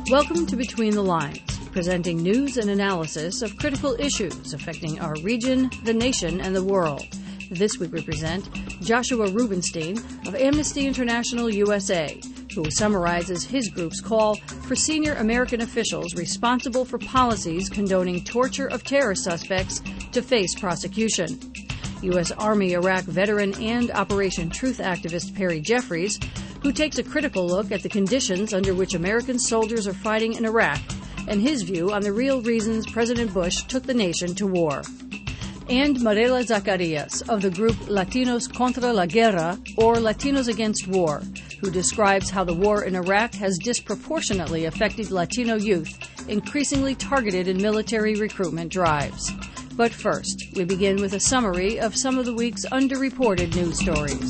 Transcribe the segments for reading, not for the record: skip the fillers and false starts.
Welcome to Between the Lines, presenting news and analysis of critical issues affecting our region, the nation, and the world. This week we present Joshua Rubenstein of Amnesty International USA, who summarizes his group's call for senior American officials responsible for policies condoning torture of terror suspects to face prosecution. U.S. Army Iraq veteran and Operation Truth activist Perry Jeffries, who takes a critical look at the conditions under which American soldiers are fighting in Iraq and his view on the real reasons President Bush took the nation to war. And Marela Zacarias of the group Latinos Contra la Guerra, or Latinos Against War, who describes how the war in Iraq has disproportionately affected Latino youth, increasingly targeted in military recruitment drives. But first, we begin with a summary of some of the week's underreported news stories.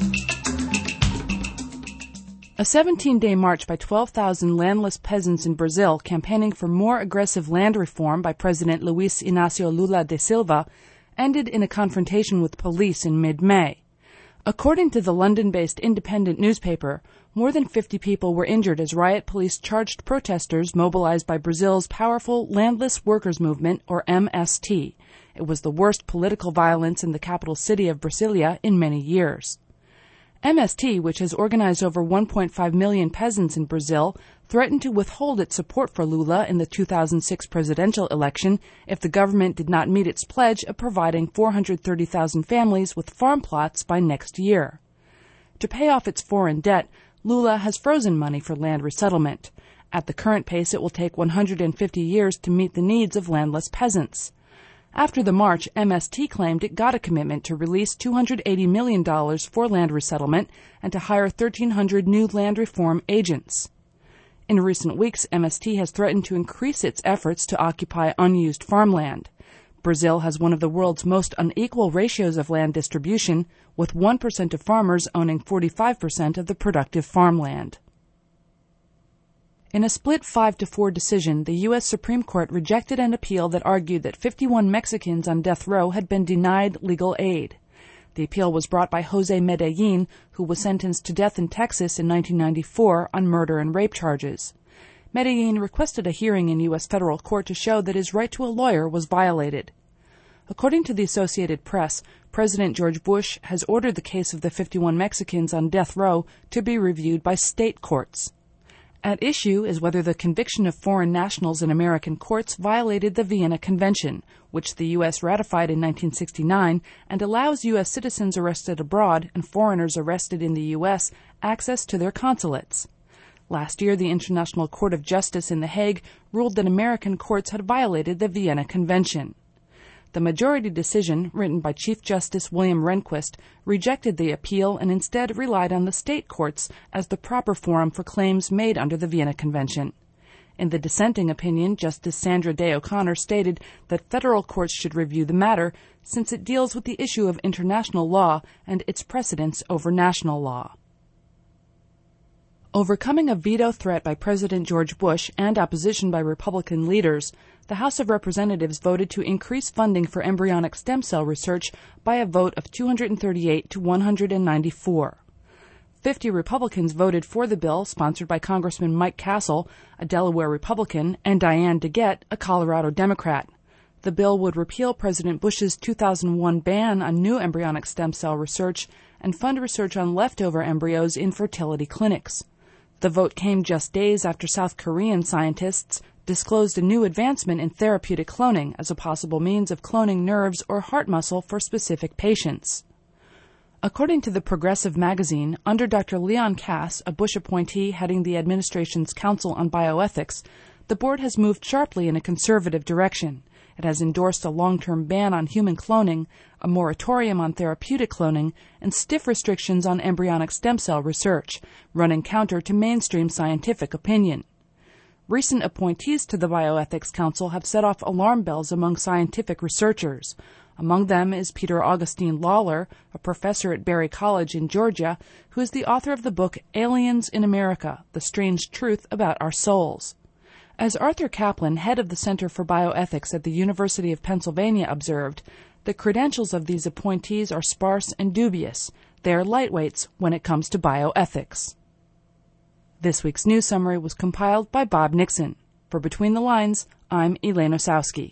A 17-day march by 12,000 landless peasants in Brazil campaigning for more aggressive land reform by President Luiz Inácio Lula da Silva ended in a confrontation with police in mid-May. According to the London-based independent newspaper, more than 50 people were injured as riot police charged protesters mobilized by Brazil's powerful Landless Workers Movement, or MST. It was the worst political violence in the capital city of Brasilia in many years. MST, which has organized over 1.5 million peasants in Brazil, threatened to withhold its support for Lula in the 2006 presidential election if the government did not meet its pledge of providing 430,000 families with farm plots by next year. To pay off its foreign debt, Lula has frozen money for land resettlement. At the current pace, it will take 150 years to meet the needs of landless peasants. After the march, MST claimed it got a commitment to release $280 million for land resettlement and to hire 1,300 new land reform agents. In recent weeks, MST has threatened to increase its efforts to occupy unused farmland. Brazil has one of the world's most unequal ratios of land distribution, with 1% of farmers owning 45% of the productive farmland. In a split 5-4 decision, the U.S. Supreme Court rejected an appeal that argued that 51 Mexicans on death row had been denied legal aid. The appeal was brought by Jose Medellin, who was sentenced to death in Texas in 1994 on murder and rape charges. Medellin requested a hearing in U.S. federal court to show that his right to a lawyer was violated. According to the Associated Press, President George Bush has ordered the case of the 51 Mexicans on death row to be reviewed by state courts. At issue is whether the conviction of foreign nationals in American courts violated the Vienna Convention, which the U.S. ratified in 1969 and allows U.S. citizens arrested abroad and foreigners arrested in the U.S. access to their consulates. Last year, the International Court of Justice in The Hague ruled that American courts had violated the Vienna Convention. The majority decision, written by Chief Justice William Rehnquist, rejected the appeal and instead relied on the state courts as the proper forum for claims made under the Vienna Convention. In the dissenting opinion, Justice Sandra Day O'Connor stated that federal courts should review the matter since it deals with the issue of international law and its precedence over national law. Overcoming a veto threat by President George Bush and opposition by Republican leaders, the House of Representatives voted to increase funding for embryonic stem cell research by a vote of 238 to 194. 50 Republicans voted for the bill, sponsored by Congressman Mike Castle, a Delaware Republican, and Diane DeGette, a Colorado Democrat. The bill would repeal President Bush's 2001 ban on new embryonic stem cell research and fund research on leftover embryos in fertility clinics. The vote came just days after South Korean scientists disclosed a new advancement in therapeutic cloning as a possible means of cloning nerves or heart muscle for specific patients. According to the Progressive magazine, under Dr. Leon Kass, a Bush appointee heading the administration's Council on Bioethics, the board has moved sharply in a conservative direction. It has endorsed a long-term ban on human cloning, a moratorium on therapeutic cloning, and stiff restrictions on embryonic stem cell research, running counter to mainstream scientific opinion. Recent appointees to the Bioethics Council have set off alarm bells among scientific researchers. Among them is Peter Augustine Lawler, a professor at Berry College in Georgia, who is the author of the book Aliens in America: The Strange Truth About Our Souls. As Arthur Kaplan, head of the Center for Bioethics at the University of Pennsylvania, observed, the credentials of these appointees are sparse and dubious. They are lightweights when it comes to bioethics. This week's news summary was compiled by Bob Nixon. For Between the Lines, I'm Elaine Osowski.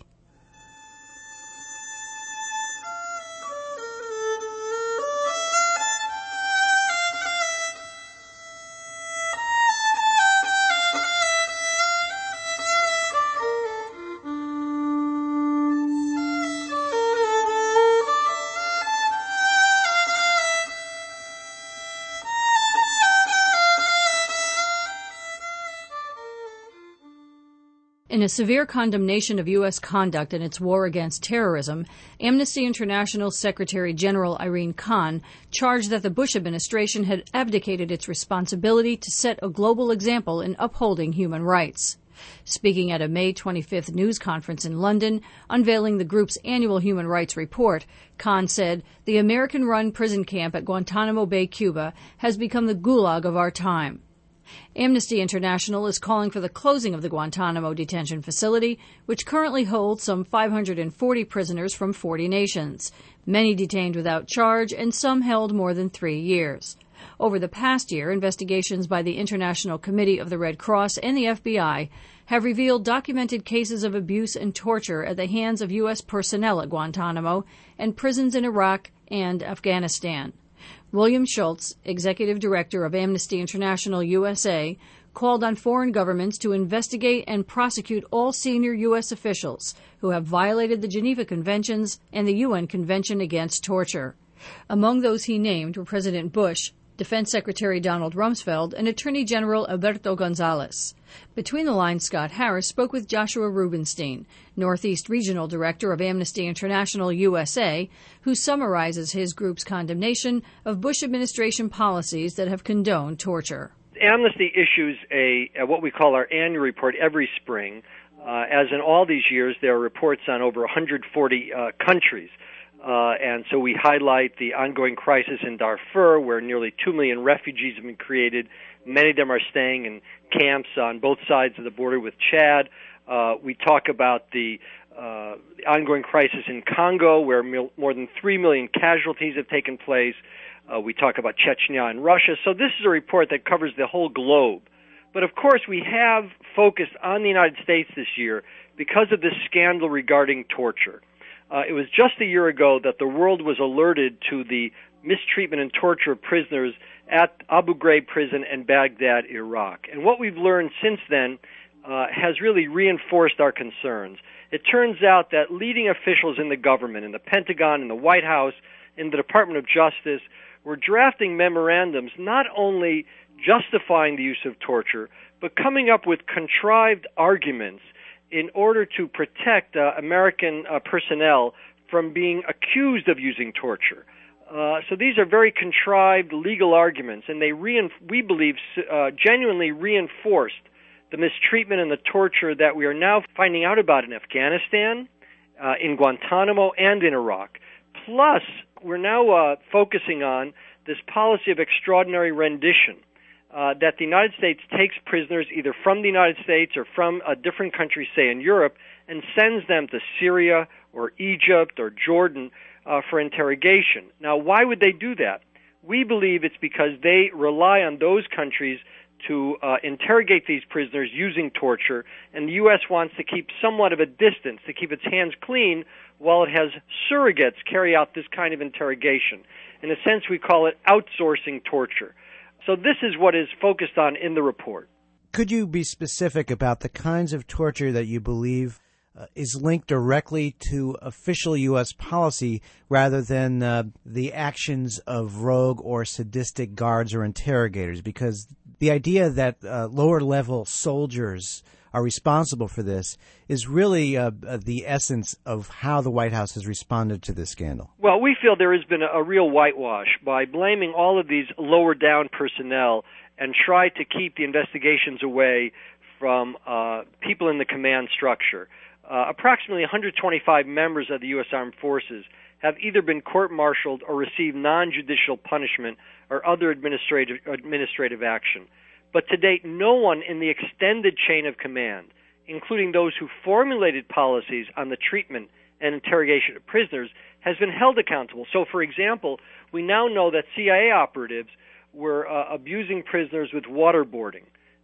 In a severe condemnation of U.S. conduct in its war against terrorism, Amnesty International Secretary General Irene Khan charged that the Bush administration had abdicated its responsibility to set a global example in upholding human rights. Speaking at a May 25th news conference in London, unveiling the group's annual human rights report, Khan said, "The American-run prison camp at Guantanamo Bay, Cuba, has become the gulag of our time." Amnesty International is calling for the closing of the Guantanamo detention facility, which currently holds some 540 prisoners from 40 nations, many detained without charge and some held more than 3 years. Over the past year, investigations by the International Committee of the Red Cross and the FBI have revealed documented cases of abuse and torture at the hands of U.S. personnel at Guantanamo and prisons in Iraq and Afghanistan. William Schultz, Executive Director of Amnesty International USA, called on foreign governments to investigate and prosecute all senior U.S. officials who have violated the Geneva Conventions and the UN Convention Against Torture. Among those he named were President Bush, Defense Secretary Donald Rumsfeld, and Attorney General Alberto Gonzales. Between the Lines, Scott Harris spoke with Joshua Rubenstein, Northeast Regional Director of Amnesty International USA, who summarizes his group's condemnation of Bush administration policies that have condoned torture. Amnesty issues what we call our annual report every spring. As in all these years, there are reports on over 140 countries. And so we highlight the ongoing crisis in Darfur, where nearly 2 million refugees have been created. Many of them are staying in camps on both sides of the border with Chad. We talk about the ongoing crisis in Congo, where more than 3 million casualties have taken place. We talk about Chechnya and Russia. So this is a report that covers the whole globe. But of course, we have focused on the United States this year because of this scandal regarding torture. It was just a year ago that the world was alerted to the mistreatment and torture of prisoners at Abu Ghraib prison in Baghdad, Iraq. And what we've learned since then has really reinforced our concerns. It turns out that leading officials in the government, in the Pentagon, in the White House, in the Department of Justice, were drafting memorandums not only justifying the use of torture, but coming up with contrived arguments in order to protect American personnel from being accused of using torture. So these are very contrived legal arguments, and they, we believe, genuinely reinforced the mistreatment and the torture that we are now finding out about in Afghanistan, in Guantanamo, and in Iraq. Plus, we're now focusing on this policy of extraordinary rendition, that the United States takes prisoners either from the United States or from a different country, say in Europe, and sends them to Syria or Egypt or Jordan for interrogation. Now, why would they do that? We believe it's because they rely on those countries to interrogate these prisoners using torture, and the U.S. wants to keep somewhat of a distance, to keep its hands clean while it has surrogates carry out this kind of interrogation. In a sense, we call it outsourcing torture. So this is what is focused on in the report. Could you be specific about the kinds of torture that you believe is linked directly to official U.S. policy rather than the actions of rogue or sadistic guards or interrogators? Because the idea that lower-level soldiers are responsible for this is really the essence of how the White House has responded to this scandal. Well, we feel there has been a real whitewash by blaming all of these lower-down personnel and try to keep the investigations away from people in the command structure. Approximately 125 members of the U.S. Armed Forces have either been court-martialed or received non-judicial punishment or other administrative action. But to date, no one in the extended chain of command, including those who formulated policies on the treatment and interrogation of prisoners, has been held accountable. So, for example, we now know that CIA operatives were abusing prisoners with waterboarding.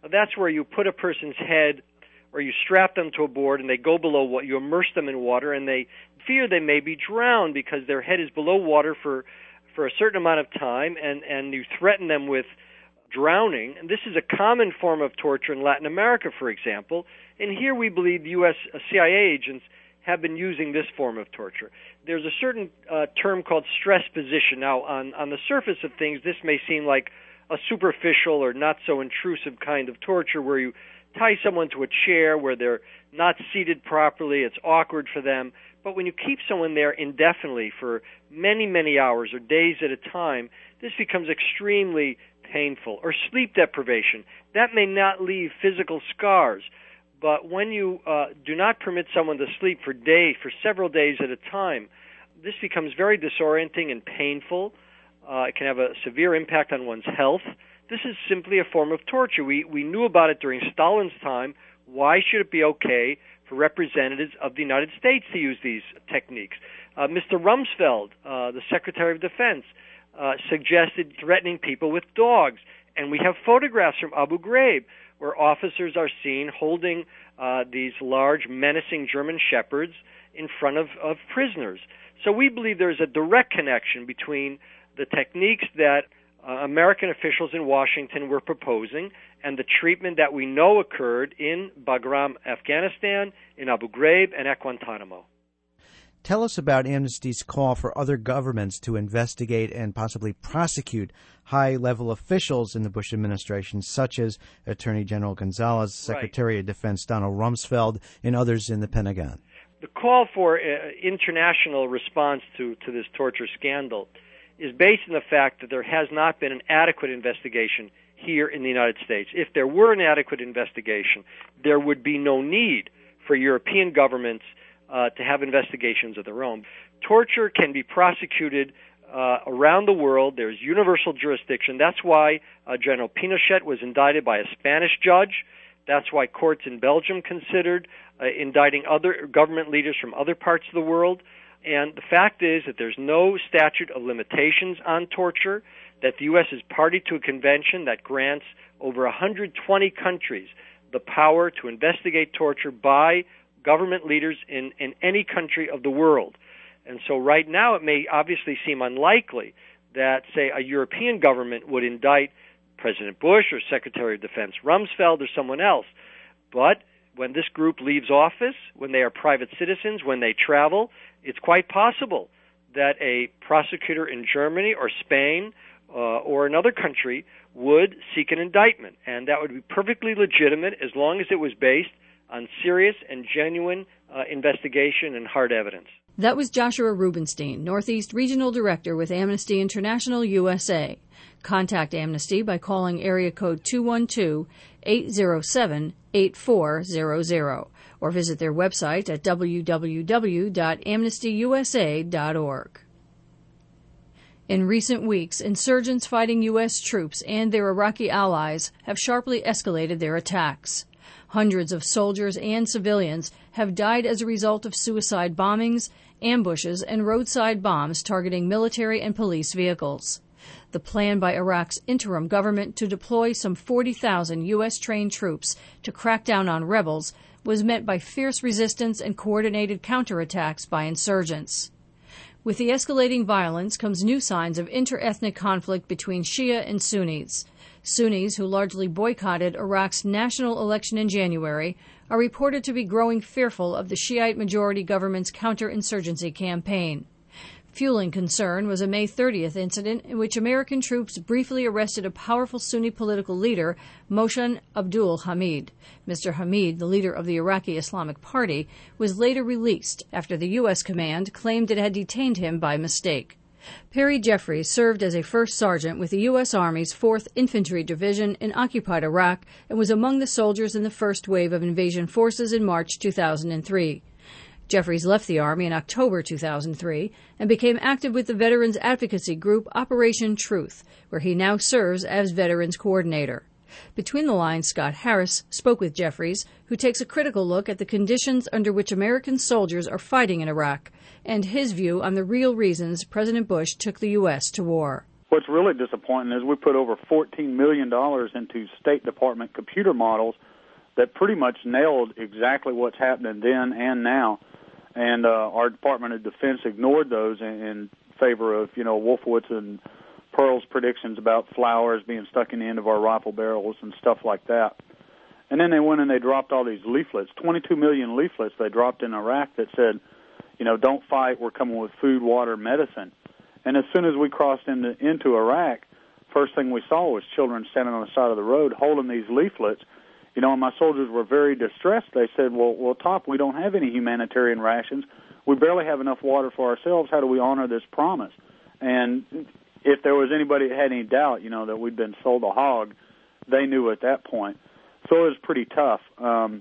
That's where you put a person's head or you strap them to a board and they go below what you immerse them in water, and they fear they may be drowned because their head is below water for a certain amount of time, and you threaten them with drowning. And this is a common form of torture in Latin America, for example. And here we believe the U.S. CIA agents have been using this form of torture. There's a certain term called stress position. Now, on the surface of things, this may seem like a superficial or not so intrusive kind of torture where you tie someone to a chair where they're not seated properly, it's awkward for them. But when you keep someone there indefinitely for many, many hours or days at a time, this becomes extremely painful. Or sleep deprivation. That may not leave physical scars, but when you do not permit someone to sleep for several days at a time, this becomes very disorienting and painful. It can have a severe impact on one's health. This is simply a form of torture. We knew about it during Stalin's time. Why should it be okay for representatives of the United States to use these techniques? Mr. Rumsfeld, the Secretary of Defense, suggested threatening people with dogs. And we have photographs from Abu Ghraib where officers are seen holding these large, menacing German shepherds in front of prisoners. So we believe there's a direct connection between the techniques that American officials in Washington were proposing and the treatment that we know occurred in Bagram, Afghanistan, in Abu Ghraib, and at Guantanamo. Tell us about Amnesty's call for other governments to investigate and possibly prosecute high-level officials in the Bush administration, such as Attorney General Gonzalez, Secretary of Defense Donald Rumsfeld, and others in the Pentagon. The call for international response to this torture scandal is based on the fact that there has not been an adequate investigation here in the United States. If there were an adequate investigation, there would be no need for European governments to have investigations of their own. Torture can be prosecuted around the world. There's universal jurisdiction. That's why General Pinochet was indicted by a Spanish judge. That's why courts in Belgium considered indicting other government leaders from other parts of the world. And the fact is that there's no statute of limitations on torture, that the U.S. is party to a convention that grants over 120 countries the power to investigate torture by government leaders in any country of the world. And so right now it may obviously seem unlikely that, say, a European government would indict President Bush or Secretary of Defense Rumsfeld or someone else. But when this group leaves office, when they are private citizens, when they travel, it's quite possible that a prosecutor in Germany or Spain or another country would seek an indictment. And that would be perfectly legitimate as long as it was based on serious and genuine investigation and hard evidence. That was Joshua Rubenstein, Northeast Regional Director with Amnesty International USA. Contact Amnesty by calling area code 212-807-8400 or visit their website at www.amnestyusa.org. In recent weeks, insurgents fighting U.S. troops and their Iraqi allies have sharply escalated their attacks. Hundreds of soldiers and civilians have died as a result of suicide bombings, ambushes, and roadside bombs targeting military and police vehicles. The plan by Iraq's interim government to deploy some 40,000 U.S.-trained troops to crack down on rebels was met by fierce resistance and coordinated counterattacks by insurgents. With the escalating violence comes new signs of inter-ethnic conflict between Shia and Sunnis. Sunnis, who largely boycotted Iraq's national election in January, are reported to be growing fearful of the Shiite-majority government's counterinsurgency campaign. Fueling concern was a May 30th incident in which American troops briefly arrested a powerful Sunni political leader, Mohsen Abdul Hamid. Mr. Hamid, the leader of the Iraqi Islamic Party, was later released after the U.S. command claimed it had detained him by mistake. Perry Jeffries served as a first sergeant with the U.S. Army's 4th Infantry Division in occupied Iraq and was among the soldiers in the first wave of invasion forces in March 2003. Jeffries left the Army in October 2003 and became active with the veterans advocacy group Operation Truth, where he now serves as Veterans Coordinator. Between the Lines, Scott Harris spoke with Jeffries, who takes a critical look at the conditions under which American soldiers are fighting in Iraq and his view on the real reasons President Bush took the U.S. to war. what's really disappointing is we put over $14 million into State Department computer models that pretty much nailed exactly what's happening then and now. And our Department of Defense ignored those in favor of, Wolfowitz and Pearl's predictions about flowers being stuck in the end of our rifle barrels and stuff like that. And then they went and they dropped all these leaflets, 22 million leaflets they dropped in Iraq that said, don't fight, we're coming with food, water, medicine. And as soon as we crossed into Iraq, first thing we saw was children standing on the side of the road holding these leaflets. And my soldiers were very distressed. They said, well, Top, we don't have any humanitarian rations. We barely have enough water for ourselves. How do we honor this promise? And if there was anybody that had any doubt, that we'd been sold a hog, they knew at that point. So it was pretty tough. And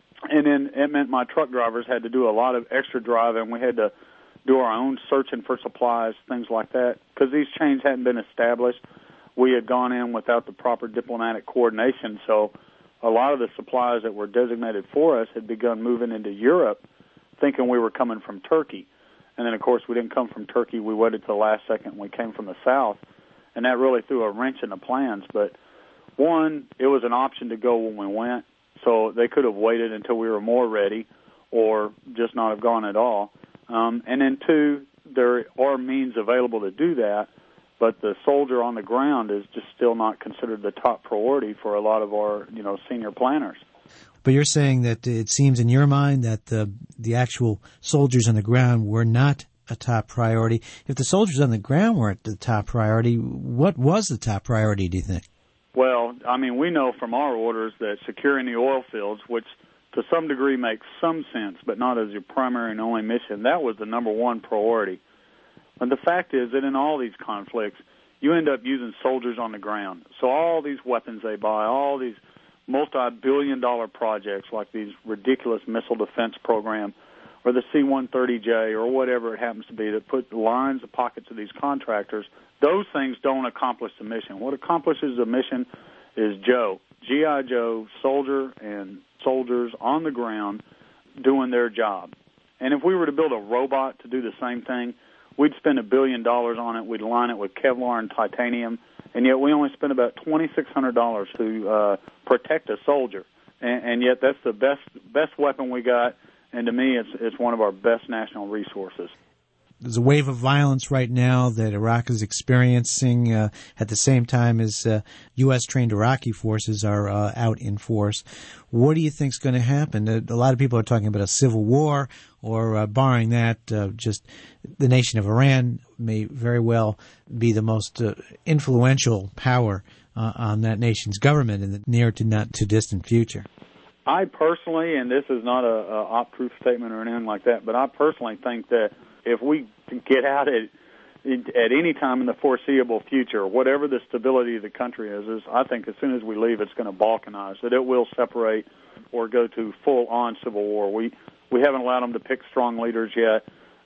then it meant my truck drivers had to do a lot of extra driving. We had to do our own searching for supplies, things like that, because these chains hadn't been established. We had gone in without the proper diplomatic coordination, so a lot of the supplies that were designated for us had begun moving into Europe, thinking we were coming from Turkey. And then, of course, we didn't come from Turkey. We waited to the last second, and we came from the south, and that really threw a wrench in the plans. But, one, it was an option to go when we went, so they could have waited until we were more ready or just not have gone at all. And then, two, there are means available to do that, but the soldier on the ground is just still not considered the top priority for a lot of our, senior planners. But you're saying that it seems in your mind that the actual soldiers on the ground were not a top priority. If the soldiers on the ground weren't the top priority, what was the top priority, do you think? Well, we know from our orders that securing the oil fields, which to some degree makes some sense, but not as your primary and only mission, that was the number one priority. And the fact is that in all these conflicts, you end up using soldiers on the ground. So all these weapons they buy, all these multi-billion-dollar projects like these ridiculous missile defense program or the C-130J or whatever it happens to be that put lines of pockets of these contractors, those things don't accomplish the mission. What accomplishes the mission is Joe, G.I. Joe, soldier and soldiers on the ground doing their job. And if we were to build a robot to do the same thing, we'd spend $1 billion on it. We'd line it with Kevlar and titanium, and yet we only spend about $2,600 to protect a soldier. And yet that's the best weapon we got, and to me it's one of our best national resources. There's a wave of violence right now that Iraq is experiencing at the same time as U.S.-trained Iraqi forces are out in force. What do you think is going to happen? A lot of people are talking about a civil war, or barring that, just the nation of Iran may very well be the most influential power on that nation's government in the near to not too distant future. I personally, and this is not a op-proof statement or anything like that, but I personally think that if we get out at any time in the foreseeable future, whatever the stability of the country is I think as soon as we leave, it's going to balkanize, that it will separate or go to full-on civil war. We haven't allowed them to pick strong leaders yet.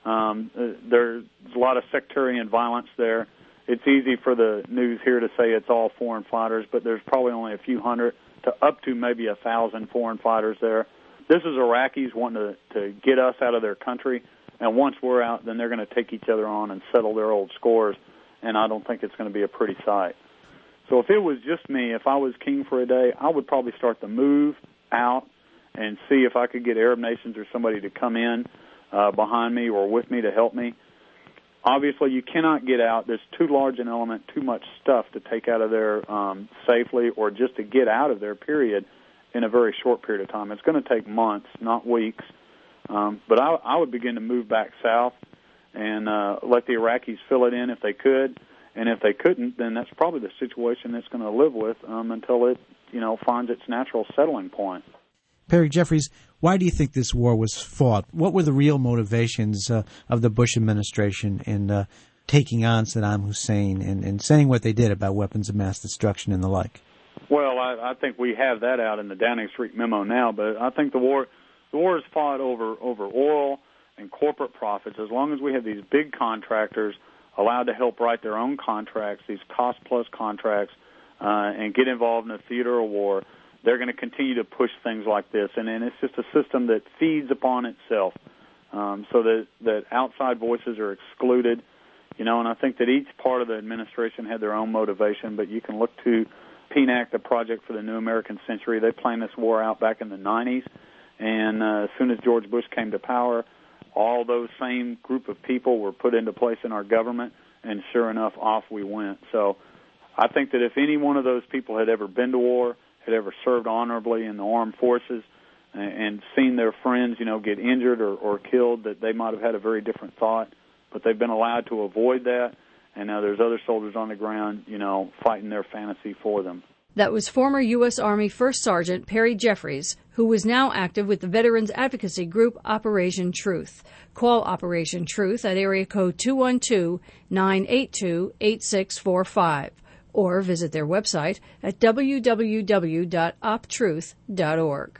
There's a lot of sectarian violence there. It's easy for the news here to say it's all foreign fighters, but there's probably only a few hundred to up to maybe 1,000 foreign fighters there. This is Iraqis wanting to get us out of their country. And once we're out, then they're going to take each other on and settle their old scores, and I don't think it's going to be a pretty sight. So if it was just me, if I was king for a day, I would probably start the move out and see if I could get Arab nations or somebody to come in behind me or with me to help me. Obviously, you cannot get out. There's too large an element, too much stuff to take out of there safely or just to get out of there, period, in a very short period of time. It's going to take months, not weeks. But I would begin to move back south and let the Iraqis fill it in if they could. And if they couldn't, then that's probably the situation it's going to live with until it, finds its natural settling point. Perry Jeffries, why do you think this war was fought? What were the real motivations of the Bush administration in taking on Saddam Hussein and saying what they did about weapons of mass destruction and the like? Well, I think we have that out in the Downing Street memo now, but I think the war is fought over oil and corporate profits. As long as we have these big contractors allowed to help write their own contracts, these cost-plus contracts, and get involved in a theater of war, they're going to continue to push things like this. And it's just a system that feeds upon itself so that outside voices are excluded. And I think that each part of the administration had their own motivation, but you can look to PNAC, the Project for the New American Century. They planned this war out back in the 90s, and as soon as George Bush came to power, all those same group of people were put into place in our government, and sure enough, off we went. So I think that if any one of those people had ever been to war, had ever served honorably in the armed forces, and seen their friends, get injured or killed, that they might have had a very different thought. But they've been allowed to avoid that, and now there's other soldiers on the ground, fighting their fantasy for them. That was former U.S. Army First Sergeant Perry Jeffries, who is now active with the veterans advocacy group Operation Truth. Call Operation Truth at area code 212-982-8645 or visit their website at www.optruth.org.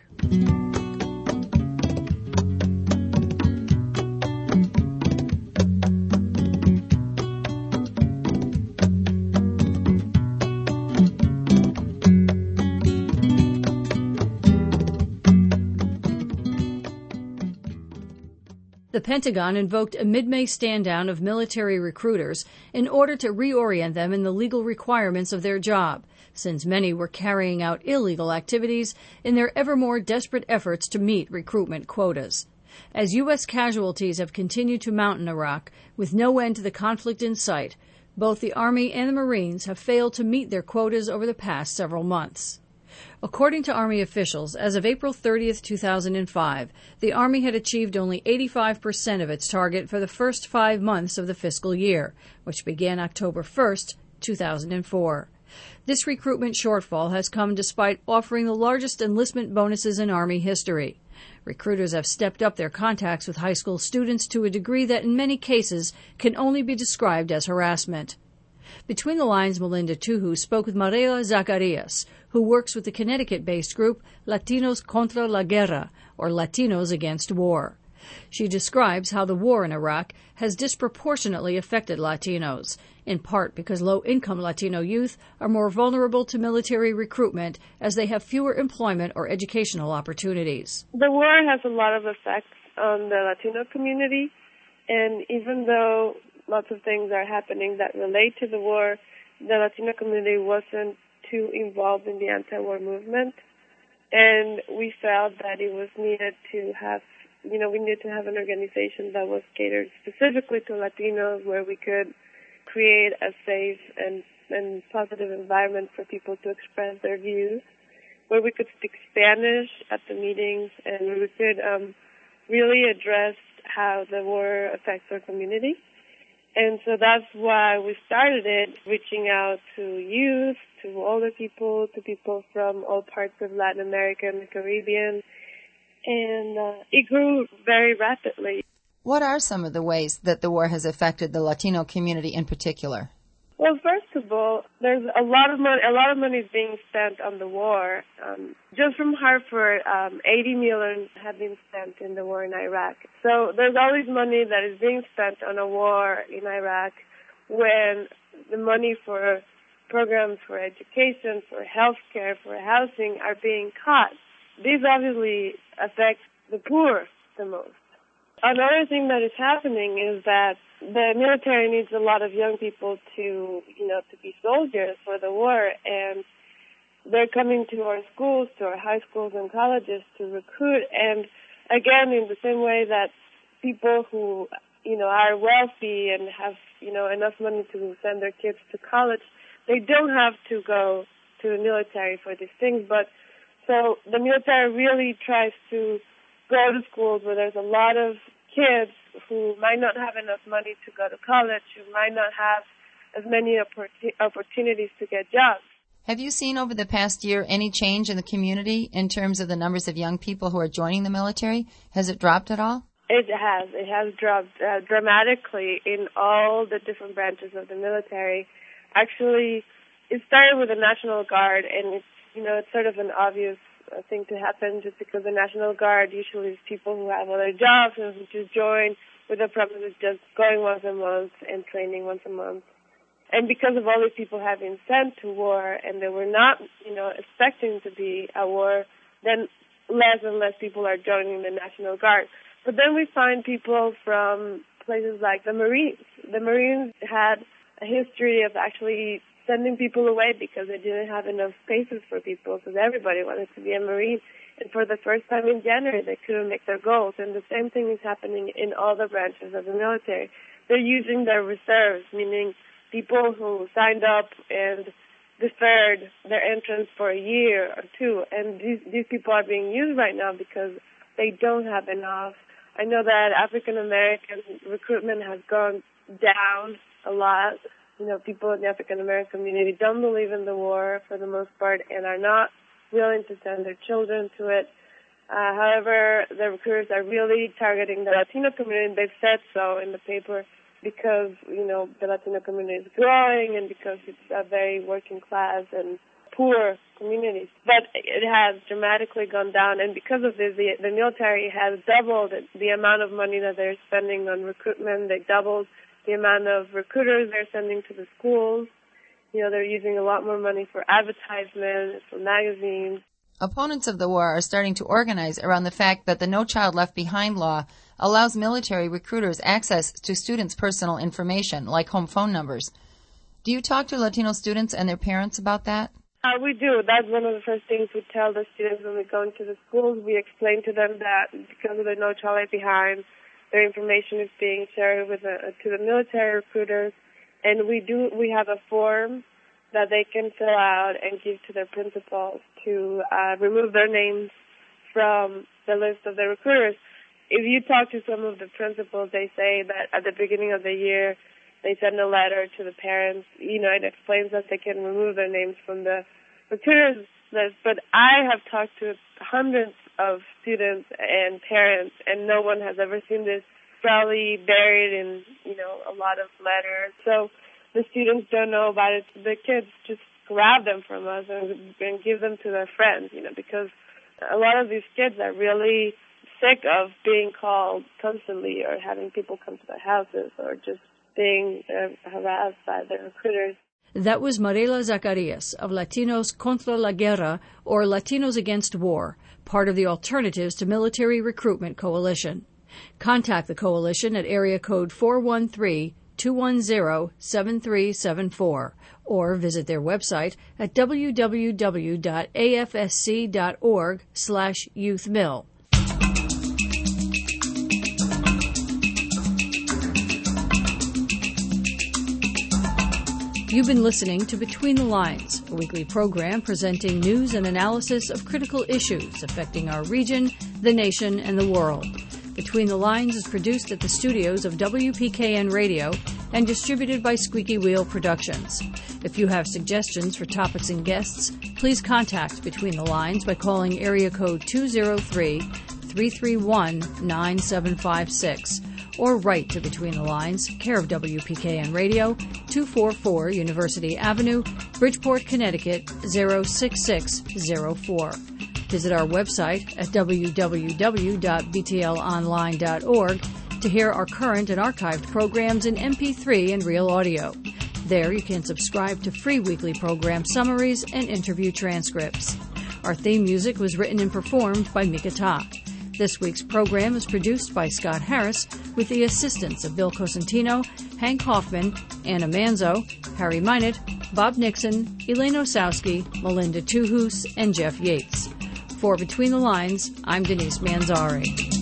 The Pentagon invoked a mid-May stand-down of military recruiters in order to reorient them in the legal requirements of their job, since many were carrying out illegal activities in their ever more desperate efforts to meet recruitment quotas. As U.S. casualties have continued to mount in Iraq, with no end to the conflict in sight, both the Army and the Marines have failed to meet their quotas over the past several months. According to Army officials, as of April 30, 2005, the Army had achieved only 85% of its target for the first 5 months of the fiscal year, which began October 1, 2004. This recruitment shortfall has come despite offering the largest enlistment bonuses in Army history. Recruiters have stepped up their contacts with high school students to a degree that in many cases can only be described as harassment. Between the Lines, Melinda Tuhu spoke with Maria Zacarias, who works with the Connecticut-based group Latinos Contra la Guerra, or Latinos Against War. She describes how the war in Iraq has disproportionately affected Latinos, in part because low-income Latino youth are more vulnerable to military recruitment as they have fewer employment or educational opportunities. The war has a lot of effects on the Latino community, and even though lots of things are happening that relate to the war, the Latino community wasn't too involved in the anti-war movement, and we felt that it was needed to have, we needed to have an organization that was catered specifically to Latinos, where we could create a safe and positive environment for people to express their views, where we could speak Spanish at the meetings, and where we could really address how the war affects our community. And so that's why we started it, reaching out to youth, to older people, to people from all parts of Latin America and the Caribbean. And it grew very rapidly. What are some of the ways that the war has affected the Latino community in particular? Well, first of all, there's a lot of money is being spent on the war. Just from Hartford, $80 million have been spent in the war in Iraq. So there's all this money that is being spent on a war in Iraq when the money for programs for education, for health care, for housing are being cut. This obviously affects the poor the most. Another thing that is happening is that the military needs a lot of young people to be soldiers for the war, and they're coming to our schools, to our high schools and colleges to recruit. And again, in the same way that people who, are wealthy and have, enough money to send their kids to college, they don't have to go to the military for these things. But so the military really tries to go to schools where there's a lot of kids who might not have enough money to go to college, who might not have as many opportunities to get jobs. Have you seen over the past year any change in the community in terms of the numbers of young people who are joining the military? Has it dropped at all? It has. It has dropped dramatically in all the different branches of the military. Actually, it started with the National Guard, and it's sort of an obvious thing to happen just because the National Guard usually is people who have other jobs and who just join with the purpose of just going once a month and training once a month. And because of all these people having sent to war and they were not, expecting to be a war, then less and less people are joining the National Guard. But then we find people from places like the Marines. The Marines had a history of actually sending people away because they didn't have enough spaces for people, because everybody wanted to be a Marine. And for the first time in January, they couldn't make their goals. And the same thing is happening in all the branches of the military. They're using their reserves, meaning people who signed up and deferred their entrance for a year or two. And these people are being used right now because they don't have enough. I know that African American recruitment has gone down a lot. You know, people in the African American community don't believe in the war for the most part and are not willing to send their children to it. However, the recruiters are really targeting the Latino community. They've said so in the paper because, you know, the Latino community is growing and because it's a very working class and poor community. But it has dramatically gone down, and because of this, the military has doubled the amount of money that they're spending on recruitment. They doubled the amount of recruiters they're sending to the schools. You know, they're using a lot more money for advertisements, for magazines. Opponents of the war are starting to organize around the fact that the No Child Left Behind law allows military recruiters access to students' personal information, like home phone numbers. Do you talk to Latino students and their parents about that? We do. That's one of the first things we tell the students when we go into the schools. We explain to them that because of the No Child Left Behind, their information is being shared with to the military recruiters. And we have a form that they can fill out and give to their principals to remove their names from the list of the recruiters. If you talk to some of the principals, they say that at the beginning of the year, they send a letter to the parents. You know, it explains that they can remove their names from the recruiters list. But I have talked to hundreds of students and parents, and no one has ever seen this. Probably buried in, you know, a lot of letters. So the students don't know about it. The kids just grab them from us and give them to their friends, you know, because a lot of these kids are really sick of being called constantly or having people come to their houses or just being harassed by their recruiters. That was Mariela Zacarias of Latinos Contra la Guerra, or Latinos Against War, part of the Alternatives to Military Recruitment Coalition. Contact the coalition at area code 413-210-7374 or visit their website at www.afsc.org/youthmill. You've been listening to Between the Lines, a weekly program presenting news and analysis of critical issues affecting our region, the nation, and the world. Between the Lines is produced at the studios of WPKN Radio and distributed by Squeaky Wheel Productions. If you have suggestions for topics and guests, please contact Between the Lines by calling area code 203-331-9756 or write to Between the Lines, care of WPKN Radio, 244 University Avenue, Bridgeport, Connecticut, 06604. Visit our website at www.btlonline.org to hear our current and archived programs in MP3 and real audio. There you can subscribe to free weekly program summaries and interview transcripts. Our theme music was written and performed by Mika Ta. This week's program is produced by Scott Harris with the assistance of Bill Cosentino, Hank Hoffman, Anna Manzo, Harry Minott, Bob Nixon, Elaine Osowski, Melinda Tuhus, and Jeff Yates. For Between the Lines, I'm Denise Manzari.